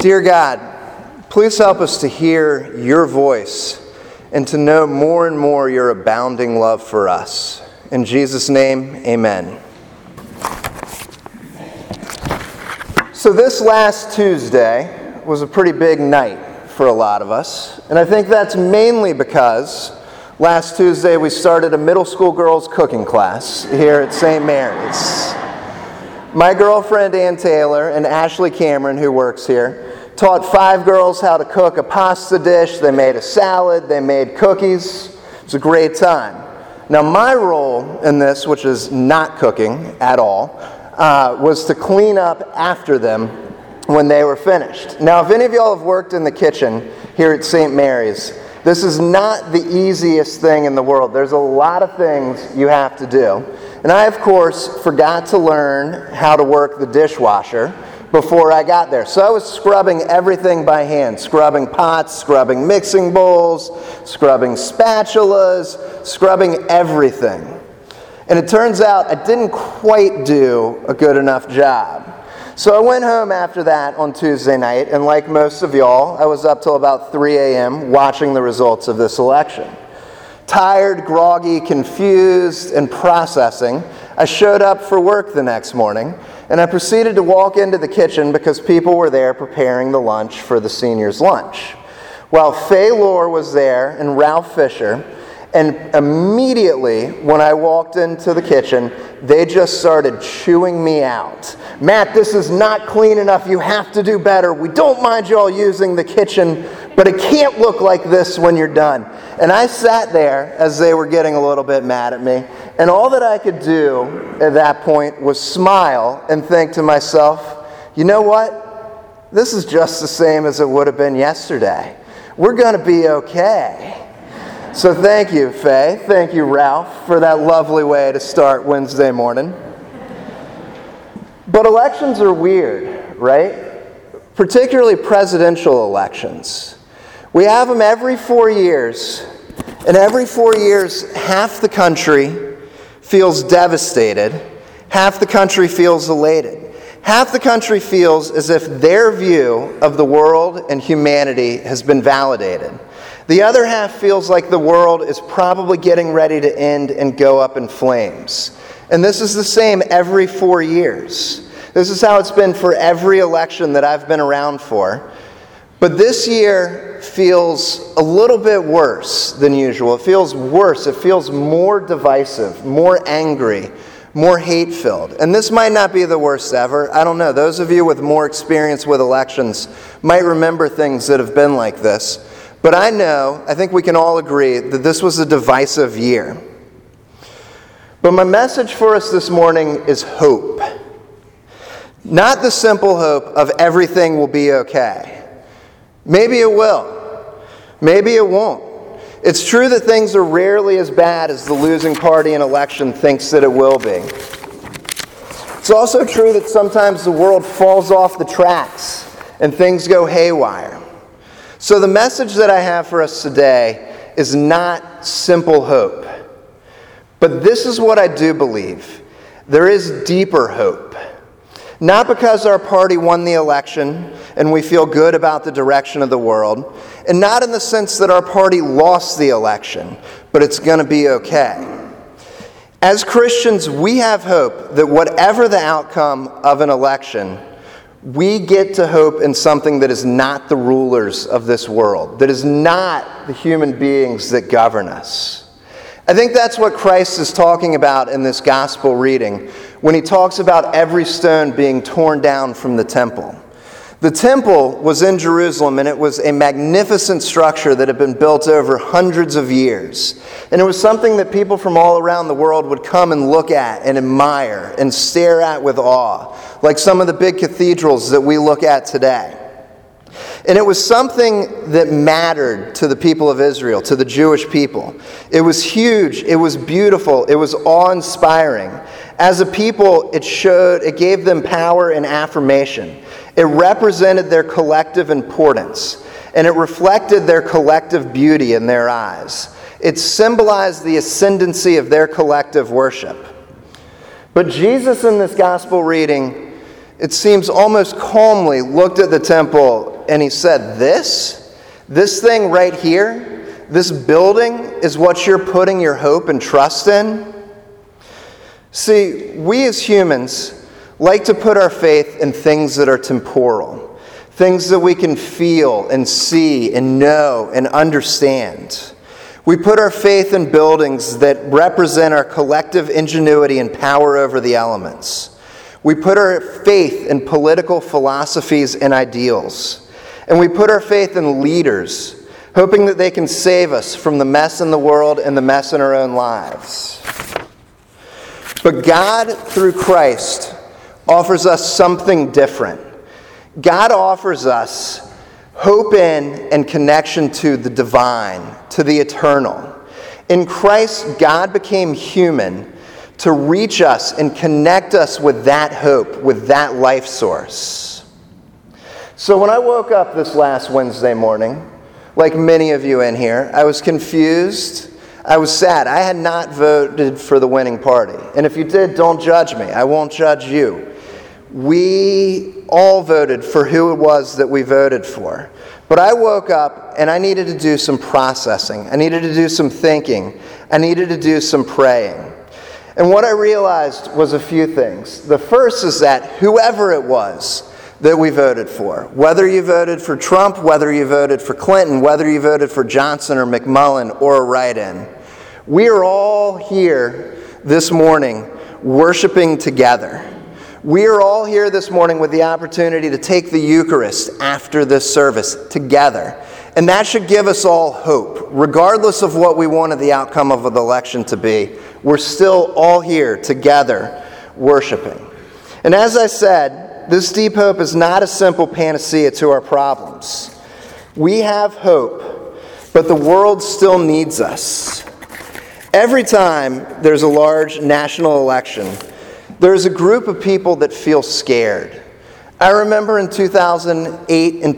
Dear God, please help us to hear your voice and to know more and more your abounding love for us. In Jesus' name, amen. So this last Tuesday was a pretty big night for a lot of us, and I think that's mainly because last Tuesday we started a middle school girls cooking class here at St. Mary's. My girlfriend Ann Taylor and Ashley Cameron, who works here, taught 5 girls how to cook a pasta dish. They made a salad, they made cookies. It was a great time. Now my role in this, which is not cooking at all, was to clean up after them when they were finished. Now if any of y'all have worked in the kitchen here at St. Mary's, this is not the easiest thing in the world. There's a lot of things you have to do. And I, of course, forgot to learn how to work the dishwasher before I got there. So I was scrubbing everything by hand, scrubbing pots, scrubbing mixing bowls, scrubbing spatulas, scrubbing everything. And it turns out I didn't quite do a good enough job. So I went home after that on Tuesday night, and like most of y'all, I was up till about 3 a.m. watching the results of this election. Tired, groggy, confused, and processing, I showed up for work the next morning, and I proceeded to walk into the kitchen because people were there preparing the lunch for the seniors' lunch. While Faye Lohr was there and Ralph Fisher, and immediately when I walked into the kitchen, they just started chewing me out. Matt, this is not clean enough. You have to do better. We don't mind you all using the kitchen, but it can't look like this when you're done. And I sat there as they were getting a little bit mad at me, and all that I could do at that point was smile and think to myself, you know what? This is just the same as it would have been yesterday. We're going to be okay. So thank you, Faye. Thank you, Ralph, for that lovely way to start Wednesday morning. But elections are weird, right? Particularly presidential elections. We have them every 4 years, and every 4 years, half the country feels devastated, half the country feels elated. Half the country feels as if their view of the world and humanity has been validated. The other half feels like the world is probably getting ready to end and go up in flames. And this is the same every 4 years. This is how it's been for every election that I've been around for. But this year feels a little bit worse than usual. It feels worse. It feels more divisive, more angry, more hate-filled. And this might not be the worst ever. I don't know. Those of you with more experience with elections might remember things that have been like this. But I think we can all agree that this was a divisive year. But my message for us this morning is hope. Not the simple hope of everything will be okay. Maybe it will. Maybe it won't. It's true that things are rarely as bad as the losing party in election thinks that it will be. It's also true that sometimes the world falls off the tracks and things go haywire. So the message that I have for us today is not simple hope. But this is what I do believe. There is deeper hope. Not because our party won the election and we feel good about the direction of the world, and not in the sense that our party lost the election, but it's going to be okay. As Christians, we have hope that whatever the outcome of an election, we get to hope in something that is not the rulers of this world, that is not the human beings that govern us. I think that's what Christ is talking about in this gospel reading when he talks about every stone being torn down from the temple. The temple was in Jerusalem, and it was a magnificent structure that had been built over hundreds of years. And it was something that people from all around the world would come and look at and admire and stare at with awe, like some of the big cathedrals that we look at today. And it was something that mattered to the people of Israel, to the Jewish people. It was huge, it was beautiful, it was awe-inspiring. As a people, it gave them power and affirmation. It represented their collective importance, and it reflected their collective beauty in their eyes. It symbolized the ascendancy of their collective worship. But Jesus in this gospel reading, it seems almost calmly looked at the temple and he said, this thing right here, this building is what you're putting your hope and trust in? See, we as humans like to put our faith in things that are temporal, things that we can feel and see and know and understand. We put our faith in buildings that represent our collective ingenuity and power over the elements. We put our faith in political philosophies and ideals. And we put our faith in leaders, hoping that they can save us from the mess in the world and the mess in our own lives. But God, through Christ, offers us something different. God offers us hope in and connection to the divine, to the eternal. In Christ, God became human to reach us and connect us with that hope, with that life source. So when I woke up this last Wednesday morning, like many of you in here, I was confused. I was sad. I had not voted for the winning party. And if you did, don't judge me. I won't judge you. We all voted for who it was that we voted for. But I woke up and I needed to do some processing. I needed to do some thinking. I needed to do some praying. And what I realized was a few things. The first is that whoever it was that we voted for, whether you voted for Trump, whether you voted for Clinton, whether you voted for Johnson or McMullen or a write-in, we are all here this morning worshiping together. We are all here this morning with the opportunity to take the Eucharist after this service together. And that should give us all hope. Regardless of what we wanted the outcome of the election to be, we're still all here together worshiping. And as I said, this deep hope is not a simple panacea to our problems. We have hope, but the world still needs us. Every time there's a large national election, there's a group of people that feel scared. I remember in 2008 and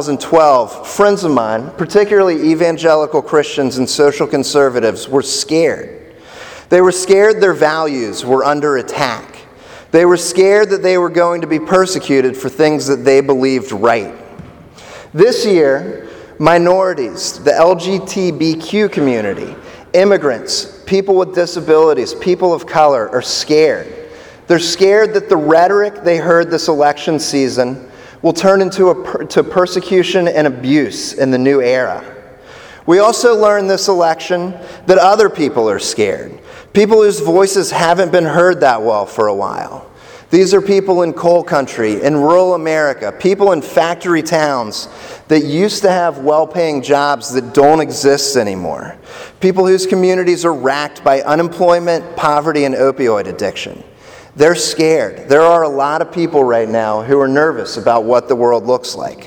2012, friends of mine, particularly evangelical Christians and social conservatives, were scared. They were scared their values were under attack. They were scared that they were going to be persecuted for things that they believed right. This year, minorities, the LGBTQ community, immigrants, people with disabilities, people of color are scared. They're scared that the rhetoric they heard this election season will turn into persecution and abuse in the new era. We also learned this election that other people are scared. People whose voices haven't been heard that well for a while. These are people in coal country, in rural America, people in factory towns that used to have well-paying jobs that don't exist anymore. People whose communities are racked by unemployment, poverty, and opioid addiction. They're scared. There are a lot of people right now who are nervous about what the world looks like.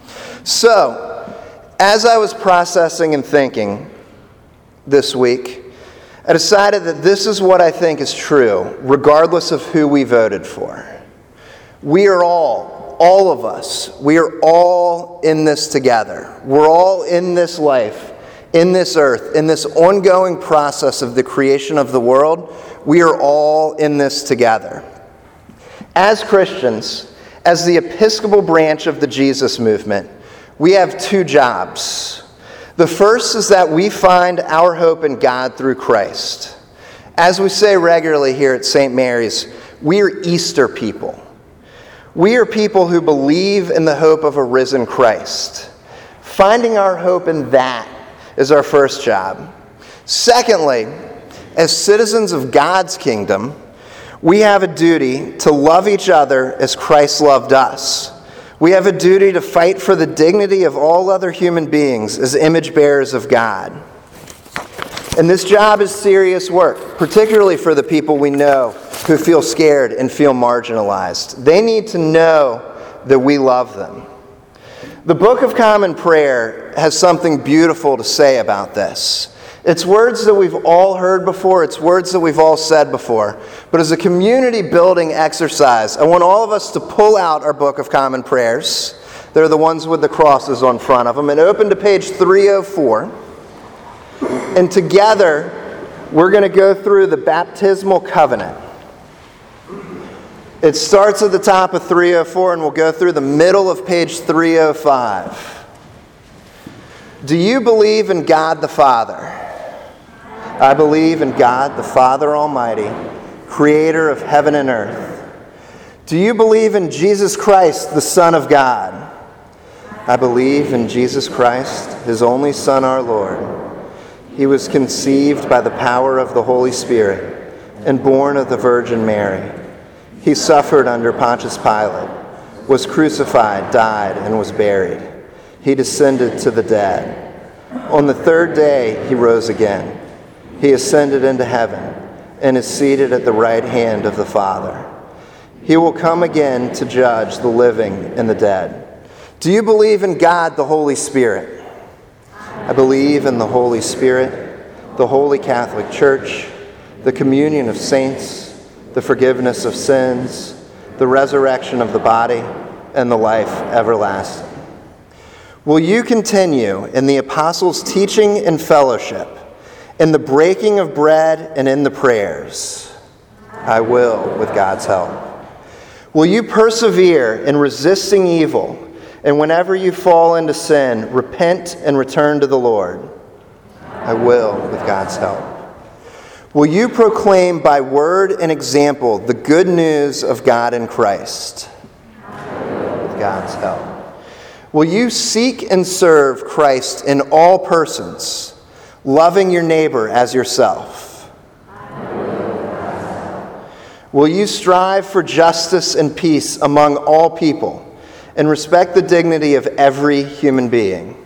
So, as I was processing and thinking this week, I decided that this is what I think is true, regardless of who we voted for. We are all of us, we are all in this together. We're all in this life, in this earth, in this ongoing process of the creation of the world. We are all in this together. As Christians, as the Episcopal branch of the Jesus movement, we have two jobs. The first is that we find our hope in God through Christ. As we say regularly here at St. Mary's, we are Easter people. We are people who believe in the hope of a risen Christ. Finding our hope in that is our first job. Secondly, as citizens of God's kingdom, we have a duty to love each other as Christ loved us. We have a duty to fight for the dignity of all other human beings as image bearers of God. And this job is serious work, particularly for the people we know who feel scared and feel marginalized. They need to know that we love them. The Book of Common Prayer has something beautiful to say about this. It's words that we've all heard before. It's words that we've all said before. But as a community-building exercise, I want all of us to pull out our Book of Common Prayers. They're the ones with the crosses on front of them. And open to page 304. And together, we're going to go through the baptismal covenant. It starts at the top of 304 and we'll go through the middle of page 305. Do you believe in God the Father? I believe in God the Father Almighty, creator of heaven and earth. Do you believe in Jesus Christ, the Son of God? I believe in Jesus Christ, his only Son, our Lord. He was conceived by the power of the Holy Spirit and born of the Virgin Mary. He suffered under Pontius Pilate, was crucified, died, and was buried. He descended to the dead. On the third day, he rose again. He ascended into heaven and is seated at the right hand of the Father. He will come again to judge the living and the dead. Do you believe in God, the Holy Spirit? I believe in the Holy Spirit, the Holy Catholic Church, the communion of saints, the forgiveness of sins, the resurrection of the body, and the life everlasting. Will you continue in the apostles' teaching and fellowship, in the breaking of bread and in the prayers? I will, with God's help. Will you persevere in resisting evil, and whenever you fall into sin, repent and return to the Lord? I will, with God's help. Will you proclaim by word and example the good news of God in Christ? With God's help. Will you seek and serve Christ in all persons, loving your neighbor as yourself? Will you strive for justice and peace among all people and respect the dignity of every human being?